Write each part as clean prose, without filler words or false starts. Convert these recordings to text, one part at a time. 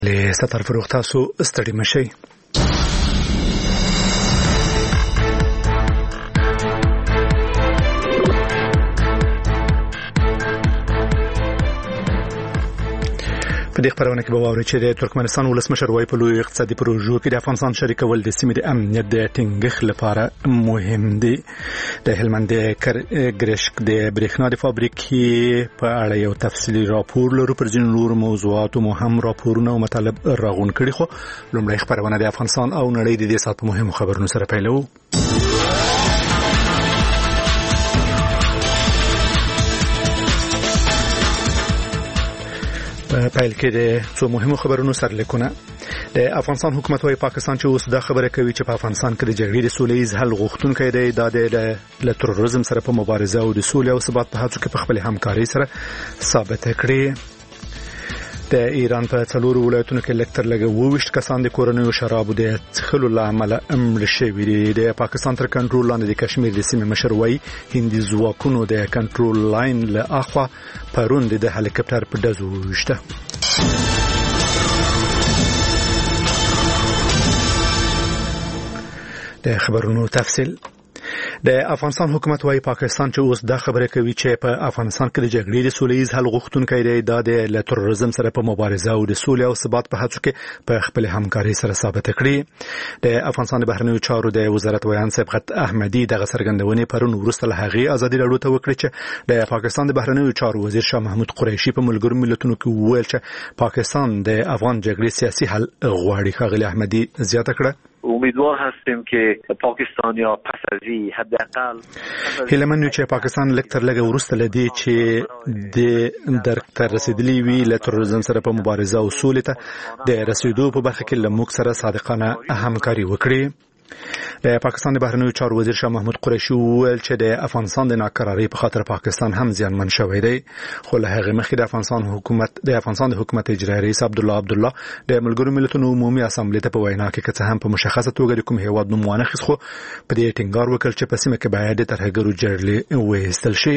له ستر فروغ تاسو ستړي مشي. په دې خبرونه کې به واوري چې د ترکمنستان ولسمشر وايي په لوی اقتصادي پروژو کې د افغانستان شریکول د سیمې د امنیت د ټینګښت لپاره مهم دي. د هلمند ګرشک د برېښنا د فابریکې په اړه یو تفصیلي راپور لرو، پر ځینو نورو موضوعاتو مو هم راپورونه او مطالب راغون کړي، خو لومړی خبرونه د افغانستان او نړۍ د دې ساعت په مهمو خبرونو سره پیلوو. پیل کې د څو مهمو خبرونو سرلیکونه. د افغانستان حکومت وايي پاکستان چې اوس دا خبره کوي چې په افغانستان کې د جګړې د سولهییز حل غوښتونکی دی، دا د تروریزم سره په مبارزه او د سولې او ثبات په هڅو کې په خپل همکاري سره ثابت کړي. د ایران په څلورو ولایتونو کې لکتر لګ 22 کسان د کورونو شرابو د څښلو لامل مړ شوي دي. د پاکستان تر کنټرول لاندې د کشمیر د سیمې مشر وايي هندي ځواکونو د کنټرول لاین له اخوا پرون د هلیکاپټر په ډزو وشته. د خبرونو تفصیل. د افغانستان حکومت وايي پاکستان چې اوس دا خبره کوي چې په افغانستان کې د جګړې د سولهییز حل غوښتونکی دی، دا د تروریزم سره په مبارزه او د سولې او ثبات په هڅو کې په خپل همکاري سره ثابت کړي. د افغانستان د بهرنیو چارو د وزارت ویان صبغت احمدي دغه څرګندونې پرون وروسته له هغې ازادي راډیو ته وکړه چې د پاکستان د بهرنیو چارو وزیر شاه محمود قریشي په ملګرو ملتونو کې وویل چې پاکستان د افغان جګړې سیاسي حل غواړي. ښاغلي احمدي زیاته کړه امیدوار هستیم که پاکستانیا پس از این حداقل هیلمن چې پاکستان لکتر لګ ورسته لدی چې د درک تر رسیدلی وی له تروریزم سره په مبارزه او سولې ته د رسیدو په برخه کې له موږ سره صادقانه همکاري وکړي. د پاکستان د بهرنیو چارو وزیر شاه محمود قریشي وویل چې د افغانستان د ناکراری په خاطر پاکستان هم زیانمن شوی دی، خو له هغه مخکې د افغانستان د حکومت اجرایی رئیس عبدالله د ملګرو ملتونو عمومي اسامبلې ته په وینا کې که څه هم په مشخصه توګه د کوم هیواد نوم ونه خیست، خو په دې ټینګار وکړ چې په سیمه کې باید د ترهګرو جرړې وایستل شي.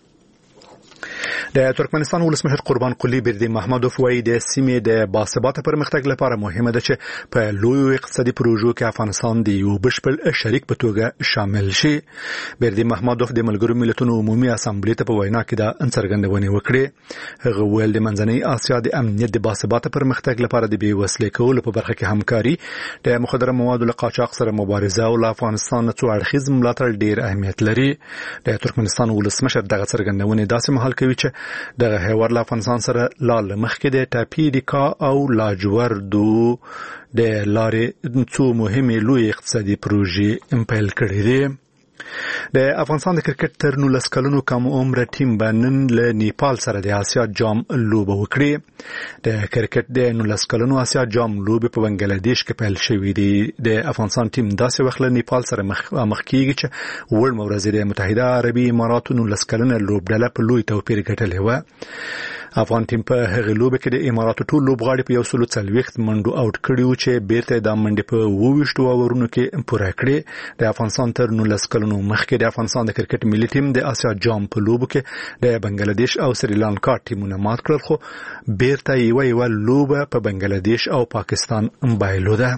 د ترکمنستان ولسمشر قربان قلی بردی محمدوف وايي د سیمې د باثباته پرمختګ لپاره مهمه ده چې په لوی اقتصادي پروژو کې افغانستان د یو بشپړ شریک په توګه شامل شي. بردی محمدوف د ملګرو ملتونو عمومي اسامبلې ته په وینا کې دا څرګندونه وکړه. هغه ویل د منځنۍ اسیا د امنیت د باثباته پرمختګ لپاره د بې وسلې کولو په برخه کې همکاري، د مخدره موادو له قاچاق سره مبارزه او له افغانستان څو اړخیز ملاتړ ډیر اهمیت لري. د ترکمنستان ولسمشر دغه څرګندونه داسې مهال کوي چې دغه هیواد له افغانستان سره لال مخکې د ټاپي ریکا او لاجوردو د لارې څو مهمه لوی اقتصادي پروژې امپل کړې دي. د افغانستان د کرکټ تر 19 کلونو کم عمر ټیم بنن له نیپال سره د آسیا جام لوبه وکړي. د کرکټ د 19 کلونو آسیا جام لوبه په بنگلاديش کې پیل شوې دي. د افغانستان ټیم داسې وخت له نیپال سره مخ کیږي چې ورل مورز د متحده عربي اماراتو 19 کلنه لوبډله په لوی توپیر ګټلې و. افغان ټیم په هغه لوبه کې د اماراتو ټول لوبغاړي په 140 منډو اوټ کړیو چې بیرته د منډې په 22 اورونو کې پوره کړې. د افغانستان تر 19 کلونو مخکې د افغانستان د کرکټ ملي ټیم د آسیا جام په لوبو کې د بنگلاديش او سریلانکا ټیمونه مات کړل، خو بیرته یو لوبه په بنگلاديش او پاکستان بایلوده.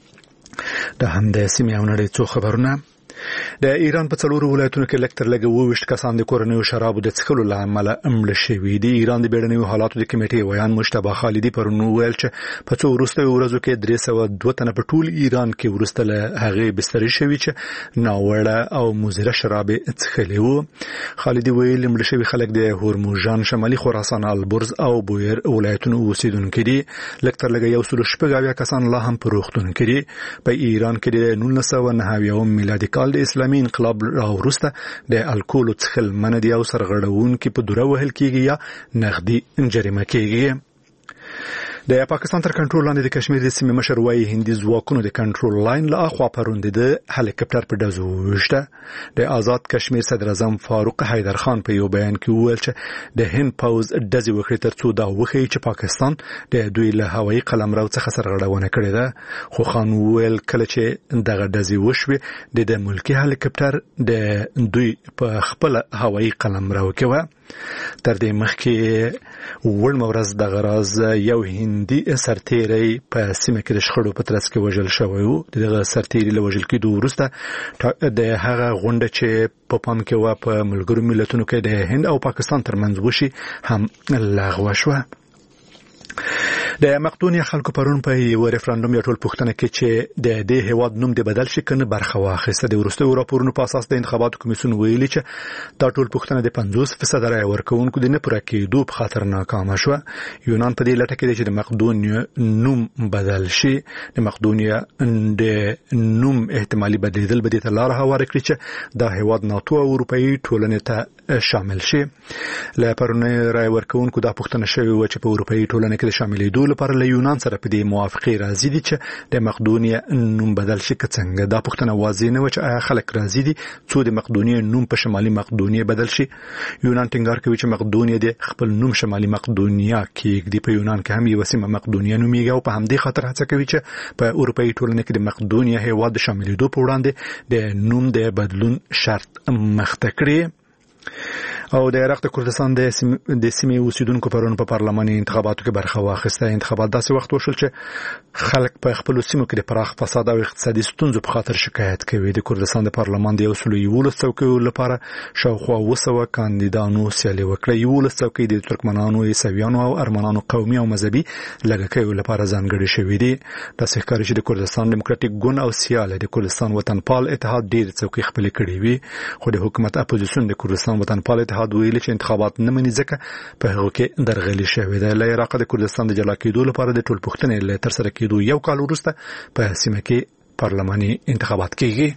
د هم د سیمې او نړۍ څو خبرونه. د ایران په څلورو ولایتونو کې لکتر لګ 22 کسان د کورونو شرابو د څښلو لامل مړ شوي دي. ایران د بیړنیو حالاتو د کمیټې ویان مجتبی خالدي پرون ویل چې په څو وروستیو ورځو کې 302 تنه په ټول ایران کې ورسته له هغه بستري شوي چې ناوړه او مضره شراب څښلي وو. خالدي ویل مړ شوي خلک د هورموزان، شمالي خراسان، البرز او بویر ولایتونو اوسیدونکي دي. لکتر لګ 116 کسان لا هم په روغتون کې دي. په ایران کې د 1990 میلادي کال د اسلامي انقلاب راوروسته د الکول څخل منع دي او سرغړون کې په دوره وهل کېږي یا نغدي جریمه کېږي. د پاکستان تر کنټرول لاندې د کشمیر د سیمې مشر وايي هندي ځواکونو د کنټرول لاین له اخوا پرون د هلیکاپټر په ډزو وشته. د آزاد کشمیر صدر اعظم فاروق حیدر خان په یو بیان کې وویل چې د هند پوز ډزې وکړي ترڅو دا وښيي چې پاکستان د دوی له هوایي قلمرو څخه سرغړونه کړې ده. خو خان وویل کله چې دغه ډزې وشوې د ملکی هلیکاپټر د دوی په خپل هوایي قلمرو کې و. تر دې مخکې ورځ د غراز یو هند هندي سرتیری په سیمه کې د شخړو په ترڅ کې وژل شوی و. دغه سرتیری له وژل کېدو وروسته د هغه غونډه چې په پام کې و په ملګرو ملتونو کې د هند او پاکستان ترمنځ وشي هم لغوه شوه. د مقدونیا خلکو پرون په یو ریفرندوم یو ټول پوښتنه کې چې د دې هیواد نوم د بدل شي کنه برخه واخیسته. د وروستیو راپورونو په اساس د انتخاباتو کمیسیون ویلي چې دا ټول پوښتنه د 50% رای ورکوونکو د نه پوره کېدو په خاطر ناکامه شوه. یونان په دې لټه کې دی چې د مقدونیا نوم بدل شي. د مقدونیا د نوم احتمالي بدلیدل به د لار هواره کړي چې دا هیواد ناتو او اروپאי ټولنې ته شامل شي. له پرونی رای ورکوونکو دا پوښتنه شوې و چې په اروپאי ټولنه کې د شاملېدو لپاره له یونان سره په دې موافقه راځي دي چې د مقدونیا نوم بدل شي که څنګه. دا پوښتنه واضح نه و چې آیا خلک راځي دي څو د مقدونیا نوم په شمالي مقدونیا بدل شي. یونان ټینګار کوي چې مقدونیا د خپل نوم شمالي مقدونیا کې په یونان کې هم یو سیمه مقدونیا نومیږي او په همدې خاطر هڅه کوي چې په اروپאי ټولنه کې د مقدونیا هیواد د شاملېدو په وړاندې د نوم د بدلون شرط مخته کړي. او د عراق د کردستان د سیمې اوسیدونکو پرون په پارلماني انتخاباتو کې برخه واخیسته. انتخابات داسې وخت وشول چې خلک په خپل سیمو کې د پراخ فساد او اقتصادي ستونزو په خاطر شکایت کوي. د کردستان د پارلمان د 111 څوکیو لپاره شاوخوا 200 کاندیدانو سیالي وکړه. 11 څوکۍ د ترکمنانو، عیسویانو او ارمنانو قومي او مذهبي لږکیو لپاره ځانګړي شوې دي. تاسو ښکاري چې د کردستان دیموکراتیک ګوند او سیاله د کردستان وطنپال اتحاد ډېر څوکۍ خپل کړې وي، خو د حکومت اپوزیسیون د کردستان وطنپال اتحاد ویلي چې انتخابات نه مني ځکه په هغه کې درغلي شوې ده. له عراق د کردستان د جلا کېدو لپاره د ټول پوښتنې له تر سره کېدو یو کال وروسته په سیمه کې پارلماني انتخابات کېږي.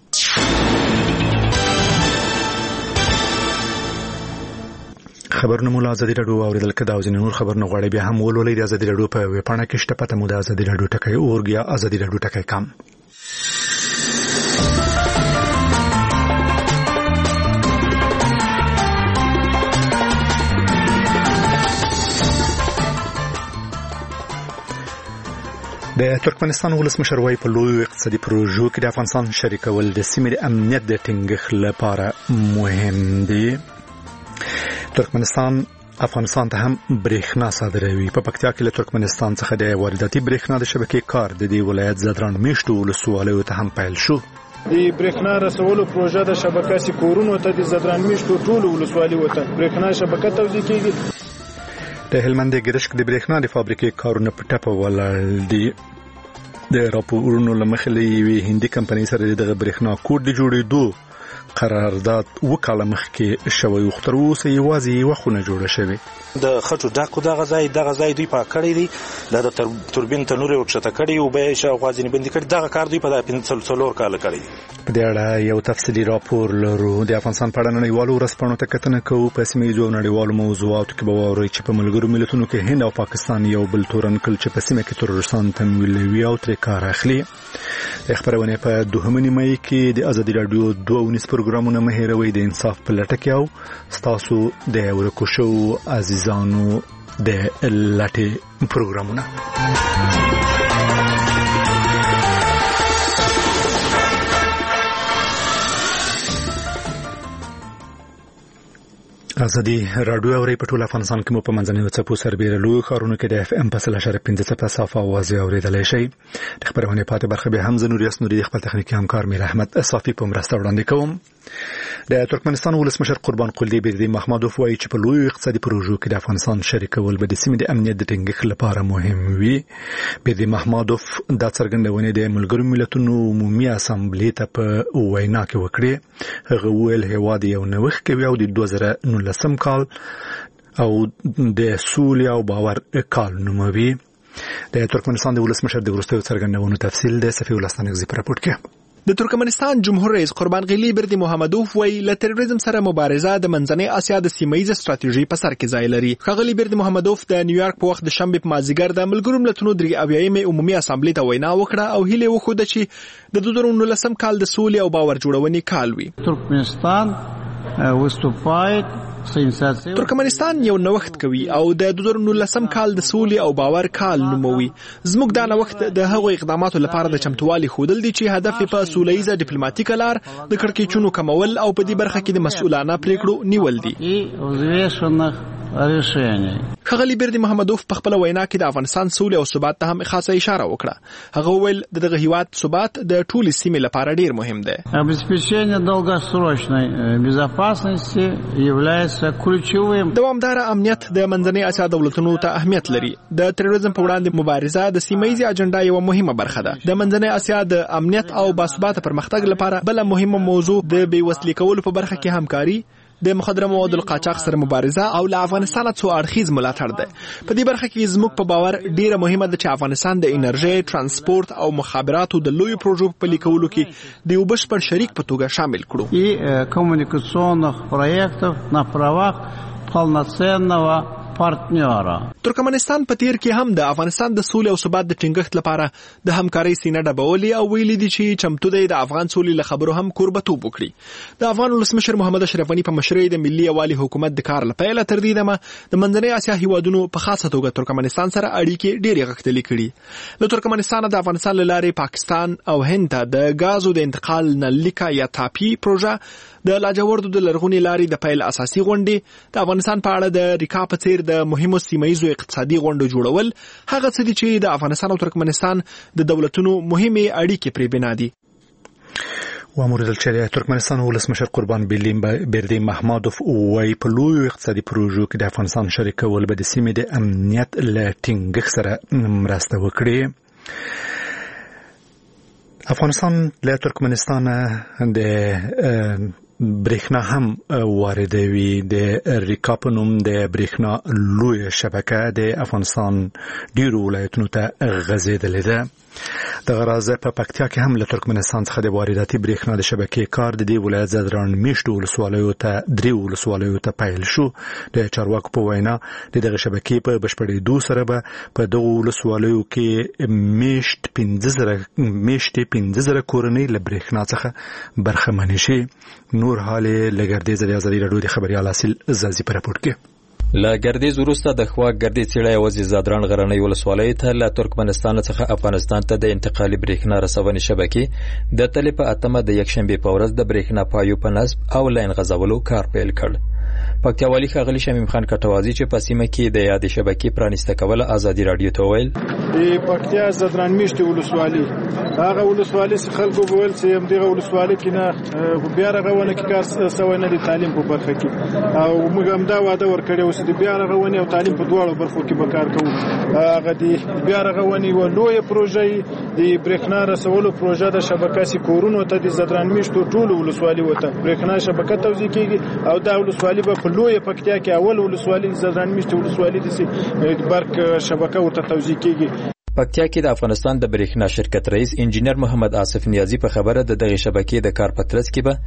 خبرونه مولا ازادي راډیو اوریدل کدا او ځینې نور خبرونه غواړي بیا هم ولولئ. د ازادي راډیو په ویب پاڼه کې شته پته مو د ازادي راډیو ټکی اورګیا ازادي راډیو ټکی کام. د ترکمنستان ولسمشر وايي په لوی اقتصادي پروژو کې د افغانستان شریکول د سیمې د امنیت د ټینګښت لپاره مهم دي. ترکمنستان افغانستان ته هم برېښنا صادروي. په پکتیا کې له ترکمنستان څخه د وارداتي برېښنا د شبکې کار د دې ولایت زدران میشتو ولسوالیو ته هم پیل شو. د برېښنا رسولو پروژه د شبکې سکورونو ته د زدران میشتو ټول ولسوالیو ته برېښنا شبکې توزیع کیږي. د هلمند ګرشک د برېښنا د فابریکې کارونه په ټپه ولاړ دي. د راپورونو لمخې لوي هندي کمپنۍ سره د برېښنا کوډ د جوړېدو قرارداد وکاله مخکې شوی، خو تر اوسه یوازې یوه خونه جوړه شوې. د خټو ډاکو دغه ځای دوی پاک کړی دی، د توربین تنور یې ورکښته کړی او بیا یې شاوخوا ځینې بندي کړي. دغه کار دوی په 4 کاله کړی. په دې اړه یو تفصیلي راپور لرو. د افغانستان په اړه نړیوالو ورځپاڼو ته کتنه کوو. په سیمه ییزو نړیوالو موضوعاتو کې به واورئ چې په ملګرو ملتونو کې هند او پاکستان یو بل تورن کړل چې په سیمه کې تروریستان تمویلوي او ترې کار اخلي. د خبرونه په 2 نیمه کې د ازادي راډیو 2 پروګرامونه مه هېروئ. د انصاف په لټه کې او ستاسو د ورکو شو عزیزانو د لټې پروګرامونه. ازادي راډیو اوري په ټول افغانستان کې مو په منځنۍ څپو سربېره لوی ښارونو کې د اف ام په 0.5 صفه اوازې اورېدلای شي. د خبرونه پاتې برخه به هم زنور یاسنوري خپل تخنیکی همکار میر احمد صافي په مرسته وړاندې کوم. د ترکمنستان ولسمشر قربان قلی بردی محمدوف وایي چې په لوی اقتصادي پروژو کې د افغانستان شریکول به د سیمې د امنیت د ټینګښت لپاره مهم وي. بردی محمدوف دا څرګندونه د ملګرو ملتونو عمومي اسامبلې ته په وینا کې وکړه. هغه ویل هیواد یو نوښت کوي او د 2019 کال او د سولې او باور کال نوموي. د ترکمنستان د ولسمشر د وروستیو څرګندونو تفصیل د صفي ولستانګزي په راپور کې. د ترکمنستان جمهور رئیس قربان غلی بردی محمدوف وی له تروریزم سره مبارزه د منځنۍ اسیا د سیمه‌یزه ستراتیژي په سر کې ځای لري. خغلی بردی محمدوف د نیویارک په وخت د شنبه په مازیګر د ملګرو ملتونو د 80مې عمومي اسامبلې ته وینا وکړه او هیله وکړه چې د 2019 کال د سولې او باور جوړونې کال وي. ترکمنستان وستوپاید ترکمنستان یو نوښت کوي او د 2019 کال د سولې او باور کال نوموي. زموږ دا نوښت د هغو اقداماتو لپاره د چمتووالي ښودل دي چې هدف یې په سولهییزه ډیپلوماټیکه لار د کړکېچونو کمول او په دې برخه کې د مسؤلانه پریکړو نیول دي. решений. ښاغلي بیردي محمدوف په خپل وینا کې د افغانستان سولې او ثبات ته هم خاصه اشاره وکړه. هغه وویل د دغه هیواد ثبات د ټولې سیمې لپاره ډیر مهم دی. Обеспечение долгосрочной безопасности является ключевым. دوامدار امنیت د منځنۍ اسیا دولتونو ته اهمیت لري. د تروریزم په وړاندې مبارزه د سیمه‌یزې اجنډا یو مهمه برخه ده. د منځنۍ اسیا د امنیت او باثباته پرمختګ لپاره بل مهمه موضوع د بیوسلې کولو په برخه کې همکاري، د مخدره موادو قاچاق سره مبارزه او له افغانستان څخه اړخیز ملاتړ ده. په دې برخه کې زموږ په باور ډیره مهمه ده چې افغانستان د انرژي، ترانسپورت او مخابراتو د لوی پروژو په لیکولو کې د یو بشپړ شریک په توګه شامل کړو. И коммуникационных проектов на правах полноценного partnera. ترکمنستان په تیر کې هم د افغانستان د سولې او ثبات د ټینګښت لپاره د همکارۍ سینه ډبولې او ویلي دي چې چمتو دی د افغان سولې له خبرو هم کوربتوب وکړي. د افغان ولسمشر محمد اشرف غني په مشرۍ د ملي یوالي حکومت د کار لپاره تر دې دمه د منځنۍ اسیا هیوادونو په خاصه توګه ترکمنستان سره اړیکې ډېرې غښتلې کړي. له ترکمنستان د افغانستان له لارې پاکستان او هند ته د غازو د انتقال نلیکا یا تاپی پروژه د لاجوردو د لرغونی لارې د پیل اساسي غونډې، د افغانستان په اړه د ریکا په څیر د مهمو سیمه‌یزو اقتصادي غونډو جوړول، هغه څه دي چې د افغانستان او ترکمنستان د دولتونو مهمه اړیکې پرې بنا دي. واموردل چې ترکمنستان ولسمشر قربان بیردي محمدوف وایي په لویو اقتصادي پروژو کې د افغانستان شریکول به د سیمې د امنیت له ټینګښت سره مرسته وکړي. افغانستان له ترکمنستان د برېښنا هم واردوي. د ریکا په نوم د برېښنا لویه شبکه د افغانستان ډیرو ولایتونو ته غځېدلې ده. د غرازه په پکتیا کې هم له ترکمنستان څخه د وارداتي برېښنا د شبکې کار د دې ولایت زدران میشتو ولسوالیو ته درې ولسوالیو ته پیل شو. د چارواکو په وینا د دغه شبکې په بشپړېدو سره به په دغه ولسوالیو کې میشت 15,000 کورنۍ له برېښنا څخه برخمنې شي. نور حال لګردې زړه ازادي راډیو د خبريال اصل زازي پر راپورټ کې لا ګردیز وروسته د خوا ګردې څېړه یوازې زادران غرنۍ ولسوالۍ ته له ترکمنستان څخه افغانستان ته د انتقالي برېښنا رسونې شبکې د تلې په اتمه د یکشنبې په ورځ د برېښنا پایو په نصب او لاین غځولو کار پیل کړ. پکتیاوالي ښاغلي شمیم خان کټوازي چې په سیمه کې د یادې شبکې پرانیسته کوله ازادي راډیو ته ویل د پکتیا زدران میشتي ولسوالۍ هغه ولسوالۍ چې خلکو وویل چې هم دغه ولسوالۍ کې نه بیا رغونه کې کار سوی نه دی تعلیم په برخه کې او موږ هم دا وعده ورکړې اوس د بیا رغونې او تعلیم په دواړو برخو کې به کار کوو. هغه د بیا رغونې یوه لویه پروژه د برېښنا رسولو پروژه د شبکه سي کورونو ته د زدران میشتو ټولو ولسوالۍ وته برېښنا شبکه توزیع کیږي او دا ولسوالۍ به په لویه پکتیا کې اول ولسوالۍ زدران میشتو ولسوالۍ د برق شبکه ورته توزیع کیږي. پکتیا کې د افغانستان د برېښنا شرکت رئیس انجینر محمد آصف نیازی په خبره د دغه شبکې د کار پترس کې به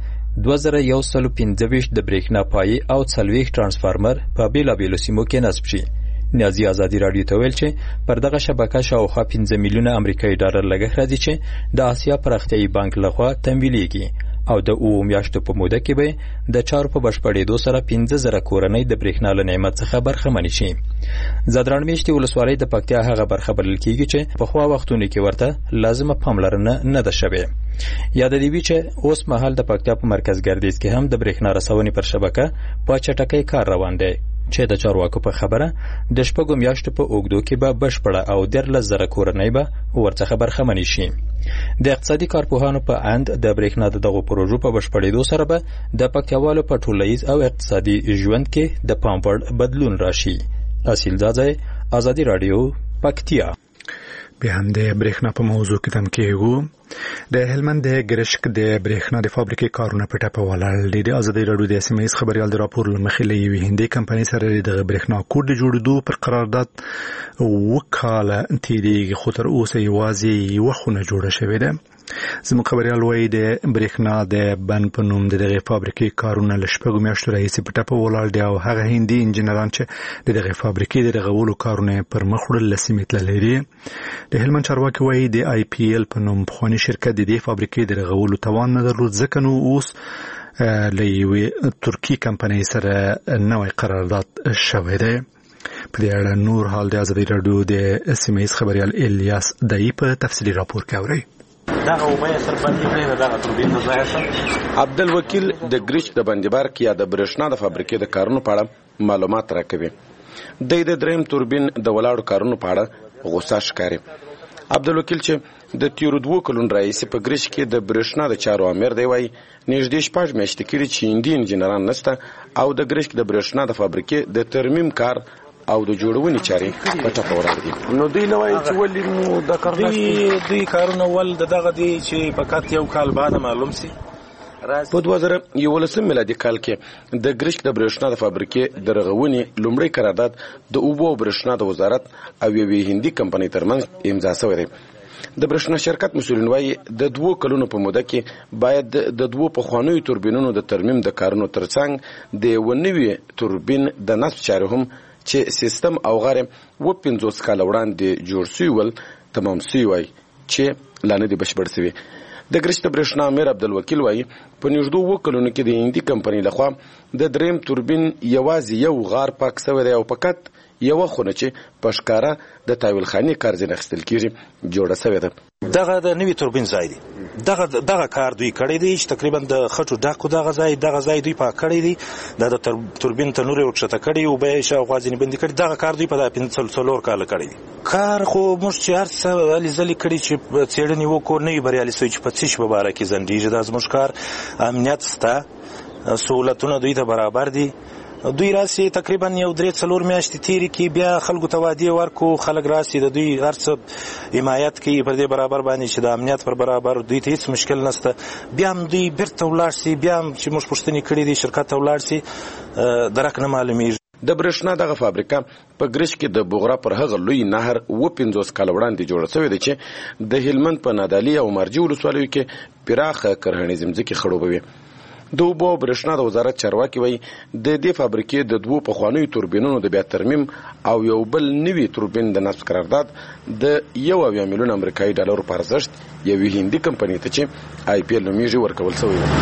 2115 د برېښنا پای او 40 ترانسفارمر په بیلابیلو سیمو کې نصب شي. نیازی ازادي راډیو ته ویل چې پر دغه شبکه شاوخوا 15 میلیونه امریکایي ډالر لګښت راځي چې د آسیا پراختیایي بانک لخوا تمویلېږي او د 9 میاشتو په موده کې به د چارو په بشپړېدو سره 15,000 کورنۍ د برېښنا له نعمت څخه برخمنې شي. زدران میشتي ولسوالۍ د پکتیا هغه برخه بلل کېږي چې په خوا وختونو کې ورته لازمه پاملرنه نه ده شوې. یاد دی وی چې اوس مهال د پکتیا په مرکز ګردیز کې هم د برېښنا رسونې پر شبکه په چټکۍ کار روان دی چې د چارواکو په خبره د شپږو میاشتو په اوږدو کې به بشپړه او 13,000 کورنۍ به ورڅخه برخمنې شي. د اقتصادي کارپوهانو په اند د برېښنا دغه پروژو په بشپړېدو سره به د پکتیاوالو په ټولنیز او اقتصادي ژوند کې د پام وړ بدلون راشي. اصل ځای ازادي راډیو پکتیا. به هم د برېښنا په موضوع کې تم کېږو. د هلمند د ګرشک د برېښنا د فابریکې کارونه په ټاپه ولاړ دي. د ازادي راډیو د اسماعیل خبريال د راپور لمخې له یوې هندۍ کمپنۍ سره د برېښنا کوډ جوړېدو پر قرارداد وکاله تیریږي خو تر اوسه یوازې یوه خونه جوړه شوې ده. زموږ خبريال وایي د برېښنا د بن په نوم د دغه فابریکې کارونه له شپږو میاشتو راهیسې په ټاپه ولاړ دي او هغه هندي انجینران چې د دغه فابریکې د رغولو کارونه پر مخ وړل له سیمې تللي دي. د هلمند چارواکي وایي د IPL په نوم پخواني شرکت د دې فابریکې د رغولو توان نه درلود ځکه نو اوس له یوې ترکي کمپنۍ سره نوی قرارداد شوی دی. په دې اړه نور حال د ازادي راډیو د سیمې خبريال الیاس دای په تفصیلي راپور کې اوري. عبدالوکیل د ګریچ د بندیبارک یا د برېښنا د فابریکې د کارونو په اړه معلومات راکوي. د دریم توربین د ولاړو کارونو په اړه غوسه ښکاري. عبدالوکیل چې د تیرو 2 کلونو راهیسې په ګرشک کې د برېښنا د چارو امیر دی وایي نږدې 6 میاشتې کېږي چې هندي انجینران نشته او د ګرشک د برېښنا د فابریکې د ترمیم کار او د جوړونې چارې په ټپه ولاړ دي. نو دوی نه وایي چې ولې نو د کارونه دوی کارونه ول دغه دی چې فقط یو کال بعد معلوم سي. په 2011 میلادي کال کې د ګرشک د برېښنا د فابریکې د رغونې لومړی قرارداد د اوبو او برېښنا د وزارت او یوې هندي کمپنۍ ترمنځ امضا شوی دی. د برېښنا شرکت مسؤلین وایي د 2 کلونو په موده کې باید د 2 پخوانیو توربینونو د ترمیم د کارونو ترڅنګ د یو نوي توربین د نصب چارې هم چې سیستم او غیره 50 کال وړاندې جوړ شوی ول تمام شوی وای چې لا نه دی بشپړ شوی. د ګرشک د برېښنا امیر عبدالوکیل وایي په نږدې 2 کلونو کې د هندي کمپنۍ لخوا د دریم توربین یوازې یو غار پاک شوی دی او فقط یو خونه چې په ښکاره د تایول خاني کار ځین اخیستل کیږي جوړه شوې ده. دغه د نوي توربین ځای دی. دغه کار دوی کړی دی چې تقریبا د خټو ډاکو دغه ځای دوی پاک کړی دی. د توربین تنور یې ورکښته کړی او به شاوخوا ځینې بندي کړي. دغه کار دوی په 4 کاله کړی دی. کار خو موږ چې هر څه هلې ځلې کړي چې څېړنې وکړو نه وي بریالي سوي چې په څه شي په باره کې ځنډېږي. دا زموږ کار امنیت شته، سهولتونه دوی ته برابر دي. دوی راسي تقریبا یو 3-4 میاشتې تیرې کې بیا خلکو ته وعدې ورکو، خلک راسي د دوی هر څه حمایت کوي پر دې برابر باندې چې د امنیت پر برابر دوی ته هیڅ مشکل نشته. بیا هم دوی بیرته ولاړ سي، بیا هم چې موږ پوښتنې کړې دي شرکت ته ولاړ سي درک نه معلومیږي. د برېښنا دغه فابریکه په ګرشک کې د بوغرا پر هغه لوی نهر 50 کال وړاندې جوړه شوې ده چې د هلمند په نادعلي او مرجي ولسوالیو کې پراخه کرهنیزې ځمکې خړوبوي. د اوبو او برېښنا د وزارت چارواکي وایي د دې فابریکې د 2 پخوانیو توربینونو د بیا ترمیم او یو بل نوي توربین د نصب قرارداد د 1 میلیون امریکایي ډالرو په ارزښت یوې هندي کمپنۍ ته چې IPL نومیږي ورکول شوی و.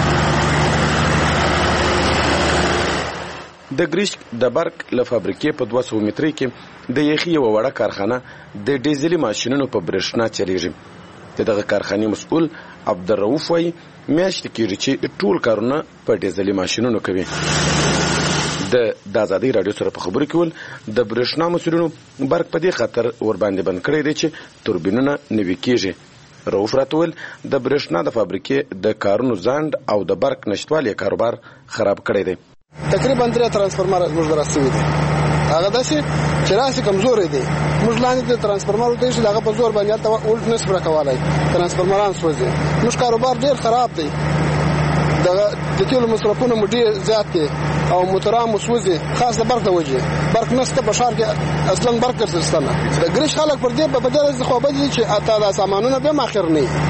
د ګرشک د برق له فابریکې په 200 مترۍ کې د یخي یوه وړه کارخانه د ډیزلي ماشینونو په برېښنا چلیږي. دغه کارخانې مسؤل عبدالرؤف وایي میاشتې کېږي چې ټول کارونه په ډیزلي ماشینونو کوي. د آزادۍ راډیو سره په خبرو کې ول د برېښنا مسؤلینو برق په دې خاطر ورباندې بند کړی دی چې توربینونه نوي کېږي. رؤف راته وویل د برېښنا د فابریکې د کارونو ځنډ او د برق نشتوالي کاروبار خراب کړی دی. تقریبا 3 ترانسفورمر موږ درسوي دي. هغه داسې چې راسي کمزورې دي. موږ لاندې د ترانسفورمر ته چې هغه په زور باندې هلته اولټ نشي راکولی، ترانسفورمران سوځي. موږ کاروبار ډېر خراب دی. د تیلو مصرفونه مو ډېر زیات دي او موټران مو سوځي، خاص د برق د وجې. برق نشته په ښار کې اصلا برق ګرځېدل نه. د ګرشک خلک پر دې په دې خوابه دي چې اته دا سامانونه به ماخر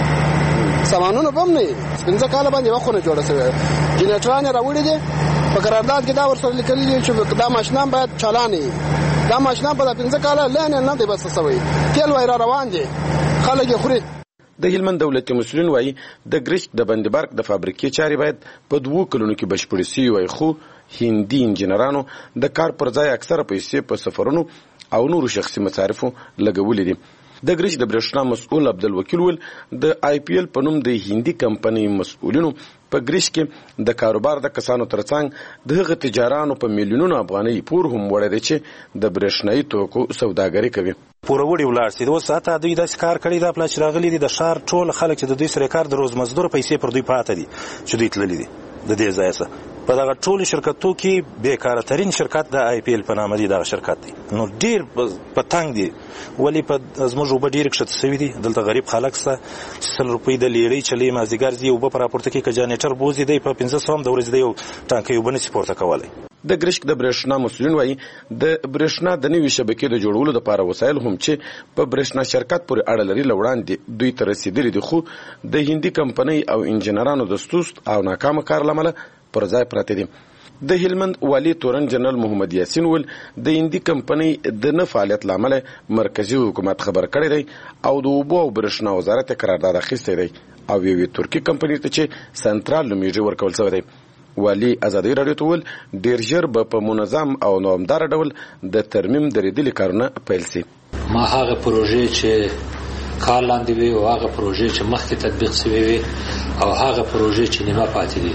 نه سامانونه به نه 15 کاله باندې یو خونه جوړه شوې. جنریټران راوړي دي په قرارداد کې دا ورسره لیکلي دي چې دا ماشینان باید چالانې وي. دا ماشینان په 15 کاله لانه نه دی بس شوی. تیل وای را روان دي، خلک یې خوري. د هلمند دولتي مسؤلین وایي د ګرشک د بند برق د فابریکې چارې باید په 2 کلونو کې بشپړې شي وای، خو هندي انجینرانو د کار پر ځای اکثره پیسې په سفرونو او نورو شخصي مصارفو لګولې دي. د ګرشک د برېښنا مسؤل عبدالوکیل ول د IPL په نوم د هندي کمپنۍ مسؤلینو په ګرشک کې د کاروبار د کسانو ترڅنګ د هغه تجارانو په میلیونونو افغانۍ پور هم وړی دی چې د برېښنایي توکو سوداګري کوي. پوروړي ولاړ سي. اوس حتی دوی داسې کار کړی دا پلا چې راغلي دي د ښار ټول خلک چې د دوی سره کار د روزمزدور پیسې پر دوی پاته دي چې دوی تللي دي د دې ځای څخه. په دغه ټولو شرکتو کې بیکاره ترین شرکت د IPL په نامه دی. دغه شرکت دی نو ډېر په تنګ دی. ولې په زموږ اوبه ډېرې کښته شوي دي. دلته غریب خلک شته چې 100 روپۍ د لیرې چلې مازدیګر ځي اوبه په راپورته کې که جانیټر بوځي دی په 500 د ورځې دی یو ټانکۍ اوبه نشي پورته کولی. د ګرشک د برېښنا مسؤلین وایي د برېښنا د نوي شبکې د جوړولو لپاره وسایل هم چې په برېښنا شرکت پورې اړه لري له وړاندې دوی ته رسېدلي دي، خو د هندي کمپنۍ او انجینرانو د سست او ناکامه کار له امله پر ځای پراته دي. د هلمند والي تورن جنرال محمد یاسین ول د هندي کمپنۍ د نه فعالیت له امله مرکزي حکومت خبر کړی دی او د اوبو او برېښنا وزارت قرارداد اخیستی دی او یوې ترکي کمپنۍ ته چې سنټرال نومیږي ورکول شوی دی. والي آزادۍ راډیو ته وویل ډېر ژر به په منظم او دوامداره ډول د ترمیم درېدلي کارونه پیل سي. ما هغه پروژې چې کار لاندې وي او هغه پروژې چې مخکې تطبیق شوې وي او هغه پروژې چې نیمه پاتې دي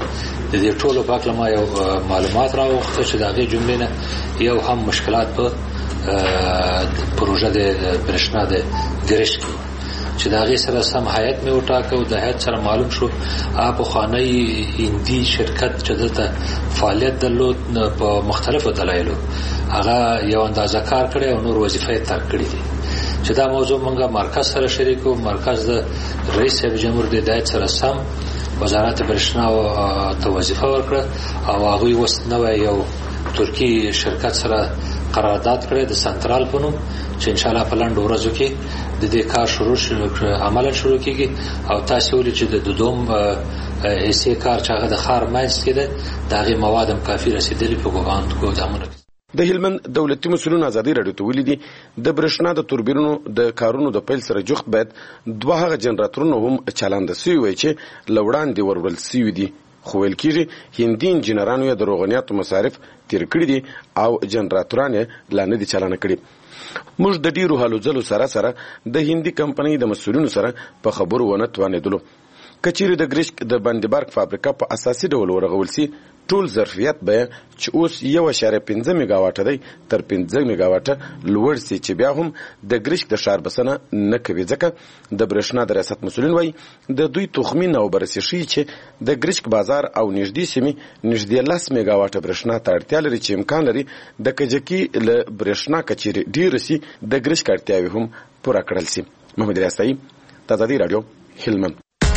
د دې ټولو په اړه ما یو معلومات راوغوښته چې د هغې جملې نه یو هم مشکلات په پروژه د برېښنا د ګرشت کې چې د هغې سره سم هیئت مې وټاکه او د هیئت سره معلوم شو هغه پخوانی هندي شرکت چې دلته فعالیت درلود په مختلفو دلایلو هغه یو اندازه کار کړی او نور وظیفه یې ترک کړي دي چې دا موضوع مونږه مرکز سره شریکو مرکز د رئیس صاحب جمهور د هدایت سره سم وزارت برېښنا ته وظیفه ورکړه او هغوی اوس نوی یو ترکی شرکت سره قرارداد کړی د سنترال په نوم چې انشاءالله په لنډو ورځو کې د دې کار عملا شروع کیږي او تاسو ولې چې د دوم حصے کار چې هغه د ښار منځ کې ده د هغې مواد هم کافي رسېدلي په ګودامونو کې. د هلمند دولتي مسؤلین ازادي راډیو ته ویلي دي د برېښنا د توربینونو د کارونو د پیل سره جوخت باید دوه هغه جنراتورونه هم چالانده سوي وي چې له وړاندې ورول سوي دي خو ویل کېږي هندي انجینرانو یې د روغنیاتو مصارف تیر کړي دي او جنراتوران یې لا نه دي چالانه کړي. موږ د ډیرو هلو ځلو سره د هندي کمپنۍ د مسؤلینو سره په خبرو ونه توانېدلو. که چیرې د ګرشک د باندبارک فابریکه په اساسي ډول ورغول سي ټول ظرفیت به چې اوس 1.5 میگاواټه دی تر 5 میگاواټه لوړ سي چې بیا هم د ګرشک د ښار بسنه نه کوي ځکه د برېښنا د ریاست مسؤلین وایي د دوی تخمین او بررسي ښیي چې د ګرشک بازار او نږدې سیمې نږدې 10 میگاواټه برېښنا ته اړتیا لري چې امکان لري د کجکي له برېښنا کچېرې ډېر سي د ګرشک اړتیاوې هم پوره کړل سي. محمد ریاستي ازادي رادیو هلمند.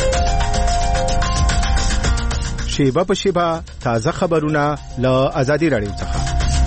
شیبه په شیبه تازه خبرونه له ازادي رادیو څخه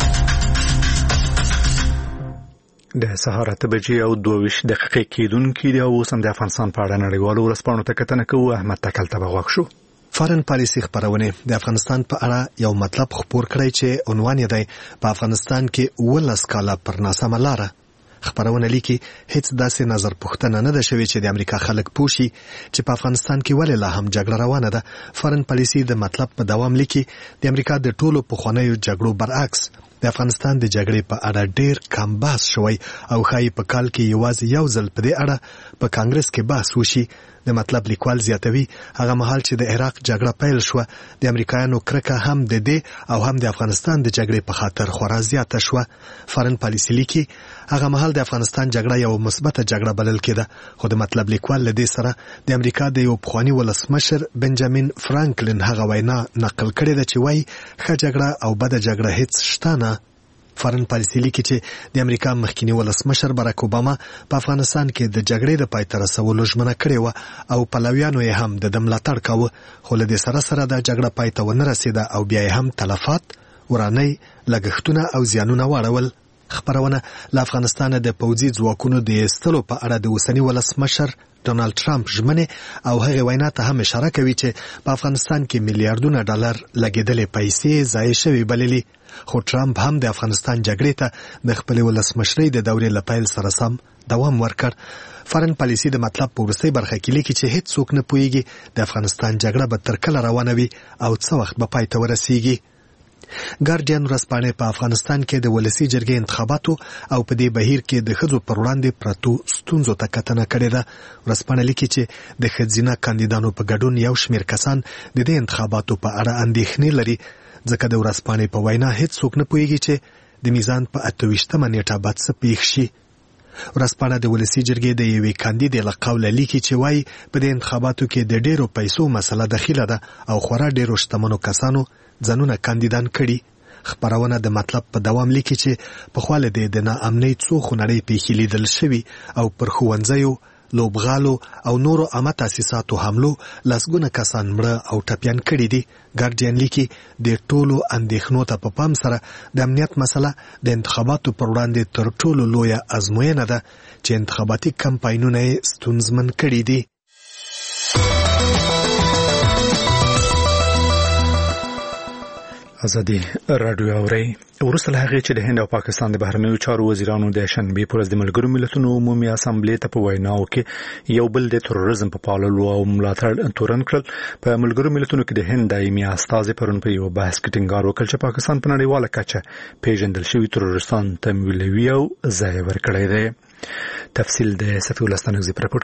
د سهار 8 بجې او 22 دقیقې کېدونکې دی او سم د افغانستان په اړه نړیوالو ورځپاڼو ته کتنه کوو. احمد تکل ته بغوښ شو. فارن پالیسي خبرونه د افغانستان په اړه یو مطلب خبر کړی چې عنوان یې دی په افغانستان کې ولس کاله پر ناسمه لاره. خبرونه لیکي هیڅ داسې نظر پوښتنه نه ده شوې چې د امریکا خلک پوښي چې په افغانستان کې ولې لا هم جګړه روانه ده. فارن پالیسي د مطلب په دوام لیکي د امریکا د ټولو پخوانیو جګړو برعکس د افغانستان د جګړې په اړه ډېر کم بحث شوی او ښایي په کال کې یوازې یو ځل په دې اړه په کانګرس کې بحث وشي. د مطلب لیکوال زیاتوي هغه مهال چې د عراق جګړه پیل شوه د امریکایانو کرکه هم د دې او هم د افغانستان د جګړې په خاطر خورا زیاته شوه. فارن پالیسي لیکي هغه مهال د افغانستان جګړه یو مثبته جګړه بلل کېده خو د مطلب لیکوال له دې سره د امریکا د یو پخواني ولسمشر بنجامین فرانکلین هغه وینا نقل کړې ده چې وایي ښه جګړه او بده جګړه هیڅ شته نه. فارن پالیسي لیکي چې د امریکا مخکنی ولسمشر باراک اوباما په افغانستان کې د جګړې د پای ته رسولو ژمنه کړې وه او پلویانو یې هم د ده ملاتړ کاوه خو له دې سره د جګړه پای ته ونه رسېده او بیا یې هم تلفات ورانۍ لګښتونه او زیانونه واړول. خبرونه له افغانستان د پوځي ځواکونو د ایستلو په اړه د اوسني ولسمشر ډونالد ټرمپ ژمنې او هغې وینا ته هم اشاره کوي چې په افغانستان کې میلیارډونه ډالر لګېدلې پیسې ضایع شوي بللي. خو ټرمپ هم د افغانستان جګړې ته د خپلې ولسمشرۍ د دورې له پیل سره سم دوام ورکړ. فارن پالیسي د مطلب په وروستۍ برخه کې لیکي چې هیڅ څوک نه پوهیږي د افغانستان جګړه به تر کله روانه وي او څه وخت به پای ته ورسیږي. ګارډین ورځپاڼې په افغانستان کې د ولسي جرګې انتخاباتو او په دې بهیر کې د ښځو پر وړاندې پرتو ستونزو ته کتنه کړې ده. ورځپاڼه لیکي چې د ښځینه کاندیدانو په ګډون یو شمېر کسان د دې انتخاباتو په اړه اندېښنې لري ځکه د ورځپاڼې په وینا هیڅ څوک نه پوهیږي چې د میزان په 28مه نیټه به څه پیښ شي. ورځپاڼه د ولسي جرګې د یوې کاندیدې له قوله لیکي چې وایي په دې انتخاباتو کې د ډېرو پیسو مسله دخیله ده او خورا ډېرو شتمنو کسانو ځانونه کاندیدان کړي. خبرونه د مطلب په دوام لیکي چې پخوا له دې د ناامنۍ څو خونړۍ پیښې لیدل شوي او پر ښوونځیو لوبغالو او نورو عامه تاسیساتو حملو لسګونه کسان مړه او ټپیان کړي دي. ګارډین لیکي د ټولو اندېښنو ته په پام سره د امنیت مسله د انتخاباتو پر وړاندې تر ټولو لویه ازموینه ده چې انتخاباتي کمپاینونه یې ستونزمن کړي دي. ازادي رادیو اوري ورسره هغه چې د هند او پاکستان د بهرنیو چارو وزیرانو د شنبه پر ورځ د ملګرو ملتونو عمومي اسامبلې ته په ویناو کې یو بل د تروریزم په پاللو او ملاتړ تورن کړل. په ملګرو ملتونو کې د هند دایمي استازي پرون په یو بحث کې ټینګار وکړ چې پاکستان په نړیواله کچه پیژندل شوی تروریستان تمویلوي او ځای ورکړی دی. تفصیل د صفي ولستانګزي پر راپور کې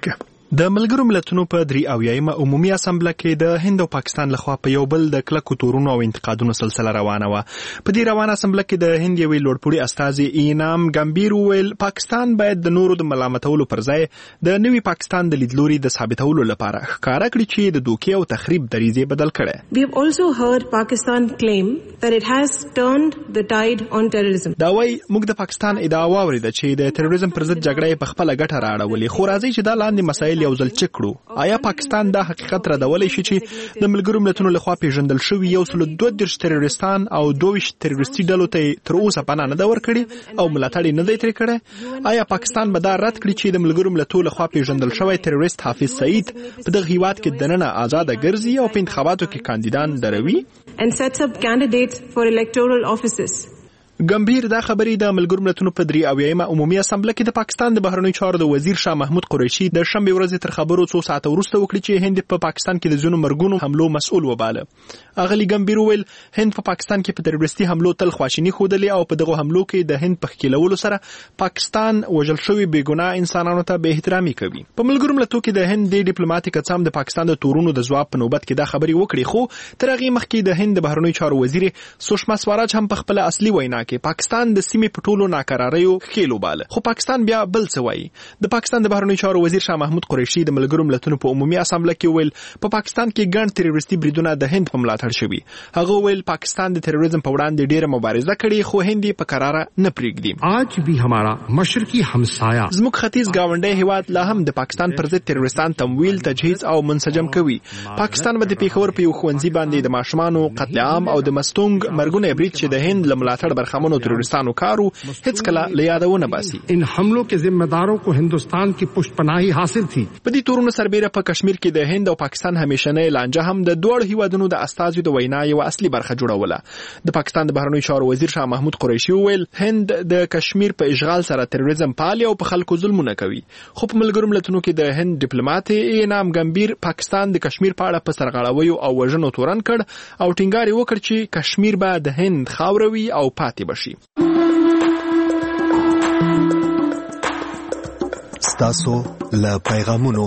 د ملګرو ملتونو په 83مه عمومي اسامبله کې د هند او پاکستان لخوا په یو بل د کلکو تورونو او انتقادونو سلسله روانه و. په دې روانه اسامبله کې د هند یوې لوړپوړي استازي اینام ګمبیر وویل پاکستان باید د نورو د ملامتولو پر ځای د نوي پاکستان د لیدلوري د ثابتولو لپاره ښکارا کړي چې د دوکې او تخریب دریزې بدل کړي. We have also heard Pakistan claim that it has turned the tide on terrorism. دا وایي موږ د پاکستان ادعا واوریده چې د تروریزم پر ضد جګړه په خپله ګټه راړولې، خو راځي چې دا لاندې مسایل یو ځل چک کړو. آیا پاکستان دا حقیقت ردولی شي چې د ملګرو ملتونو لخوا پیژندل شوي 132 تروریستان او 22 تروریستي ډلو ته تر اوسه پناه نه ده ورکړې او ملاتړ یې نه دی ترې کړی؟ آیا پاکستان به دا رد کړي چې د ملګرو ملتونو لخوا پیژندل شوی تروریست حافظ سعید په دغه هیواد کې دننه آزاده ګرځي او په انتخاباتو کې کاندیدان دروي and sets up candidates for electoral offices? ګمبیر دا خبرې د ملګرو ملتونو په 83مه عمومي اسامبله کې د پاکستان د بهرنیو چارو د وزیر شاه محمود قریشي د شنبه ورځې تر خبرو څو ساعته وروسته وکړي چې هند په پاکستان کې د ځینو مرګونو حملو مسؤل وباله. اغلی ګمبیر وویل هند په پاکستان کې په تروریستي حملو تل خواشیني ښودلې او په دغه حملو کې د هند په ښکیلولو سره پاکستان وژل شوي بېګناه انسانانو ته بې احترامي کوي. په ملګرو ملتونو کې د هند د ډیپلوماټیک څام د پاکستان د تورونو د ځواب په نوبت کې دا خبرې وکړي، خو تر هغې مخکې د هند د بهرنیو چارو وزیر سوشما سوراج هم په خپله اصلي وینا کې پاکستان د سیمې په ټولو ناکراریو ښکیل وباله. خو پاکستان بیا بل څه وایي. د پاکستان د بهرنیو چارو وزیر شاه محمود قریشي د ملګرو ملتونو په عمومي اسامبله کې ویل په پاکستان کې ګڼ تروریستي بریدونه د هند په ملاتړ شوي. هغه ویل پاکستان د تروریزم په وړاندې ډیره مبارزه کړې خو هند یې په قراره نه پرېږدي. آج بھی ہمارا مشرقی همسایه زموږ ختیځ ګاونډی هیواد لا هم د پاکستان پر ضد تروریستان تمویل، تجهیز او منسجم کوي. پاکستان به د پیښور په یو ښوونځي باندې د ماشومانو قتل عام او د مستونګ مرګونه برید چې د هند له ملاتړ برخمنو تروریستانو کارو هیڅ کله له یادونه باسي. ان حملوں کے ذمہ داروں کو ہندوستان کی پشت پناهی حاصل تھی. په دې تورونو سربیره په کشمیر کې د هند او پاکستان همیشنۍ لانجه هم د دوړ هیوادونو د استازو د وینا یو اصلي برخه جوړوله. د پاکستان د بهرنیو چارو وزیر شاه محمود قریشي وویل هند د کشمیر په اشغال سره تروریزم پالي او په خلکو ظلمونه کوي. خو په ملګرو ملتونو کې د هند ډیپلوماټ اینام ګمبیر پاکستان د کشمیر په اړه په سرغړاویو او وژنو تورن کړ او ټینګار وکړ چې کشمیر به د هند خاوروي او پاتې بشي. ستاسو له پیغامونو.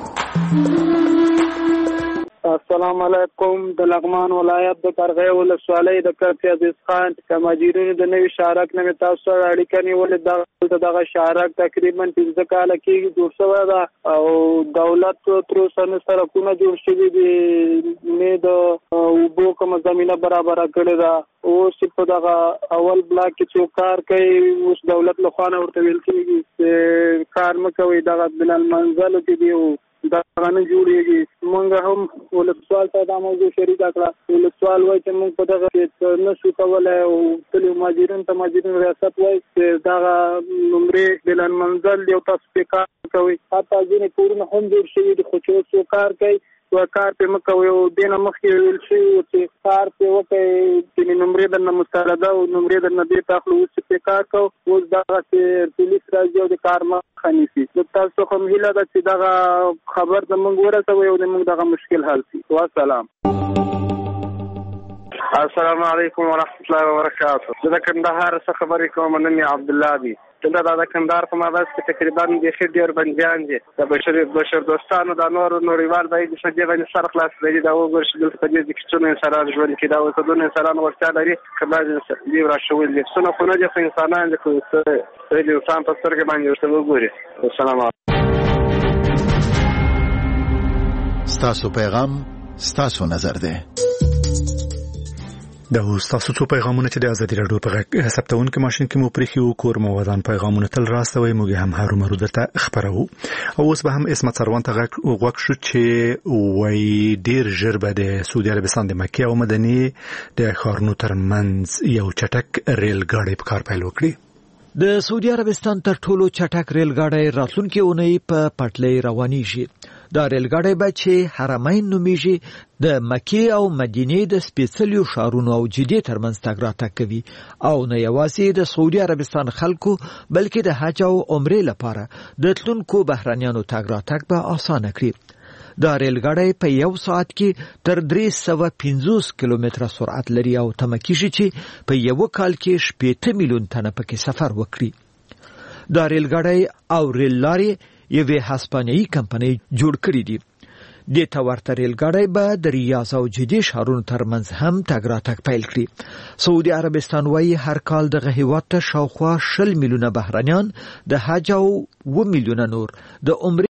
السلام علیکم. د لغمان ولایت د قرغې ولسوالۍ د کافي عزیز خان د ماجرینو د نوي شارک نه تاسو سره اړیکه نیولې. دغه شارک تقریبا 15 کال کېږي جوړ شوی ده او دولت تر اوسه نه سړکونه جوړ شوي دي نه د اوبو کومه زمینه برابره کړې ده. اوس په دغه اول بلاک کې څوک کار کوي اوس دولت له خوا نه ورته ویل کېږي چې کار مه کوئ دغه بلال منزلو کې دی دا نه جوړېږي. موږ هم ولسوال ته دا موضوع شریکه کړه. ولسوال وایي چې موږ په دغه کې نه شو کولی او ټولو مهاجرینو ته مهاجرین ریاست وایي چې دغه نمرې بلال منزل دی او تاسو پرې کار کوئ. حتی ځینې کورونه هم جوړ شوي دي خو چې اوس څوک کار کوي کار پې مه کوئ او دې نه مخکې ویل شوي وو چې کار پې وکړئ چې نمرې درنه مسترده او نمرې درنه بېرته اخلو. اوس چې پې کار کوو اوس دغسې پولیس راځي او د کار مخه نیسي. نو تاسو څخه هم هیله ده چې دغه خبر زموږ ورسوئ او زموږ دغه مشکل حل شي. والسلام. السلام علیکم ورحمۃ اللہ وبرکاتہ. زه د کندهار څخه خبرې کوم. نوم یې عبدالله دی. دلته د کندهار په مابس کې تقریبا بیخي ډېر بندیان دي. د بشر دوستانو د نړیوال باید د دې باندې سر خلاص لري. دا وګورئ چې دلته په دې کې څونه انسانان ژوند کوي. دا اوسدونه انسانان ورته لري که بعضې دې راشول دي څونه خو نه دي خو انسانان دي خو د انسان په سترګې باندې ورته وګوري. السلام علیکم. ستاسو پیغام ستاسو نظر دی. دا ستاسو څو پیغامونه چې د ازادي راډیو په ثبتونکو ماشين کې مو پرېښي کور مو ودان پیغامونه تل راستوي موږ هم هرومرو درته خبرو. او اوس به هم اسمت سروان ته غوږ شو چې وای ډیر ژر به د سعودي عربستان د مکه او مدینه د ښارونو ترمنځ یو چټک ریل ګاډی په کار پیل وکړي. د سعودي عربستان تر ټولو چټک ریل ګاډی راتلونکي اونۍ په پټلۍ روانېږي. دا ریل ګاډی به چې حرمین نومیږي د مکې او مدینې د سپېڅلیو ښارونو او جدې ترمنځ تګ راتګ کوي او نه یوازې د سعودي عربستان خلکو بلکې د حج او عمرې لپاره د تلونکو بهرنیانو تګ راتګ به اسانه کړي. دا ریل ګاډی په یو ساعت کې تر 350 کیلومتره سرعت لري او تمه کېږي چې په یو کال کې 8 میلیون تنه پکې سفر وکړي. دا ریل ګاډی او ریل لارې یوې هسپانیایي کمپنۍ جوړ کړي دي. د تورته ریل ګاډی به د ریاض او جدي ښارونو ترمنځ هم تګ راتګ پیل کړي. سعودي عربستان وايي هر کال دغه هیواد ته شاوخوا 20 میلیونه بهرنیان د حج او 2 میلیونه نور د عمرې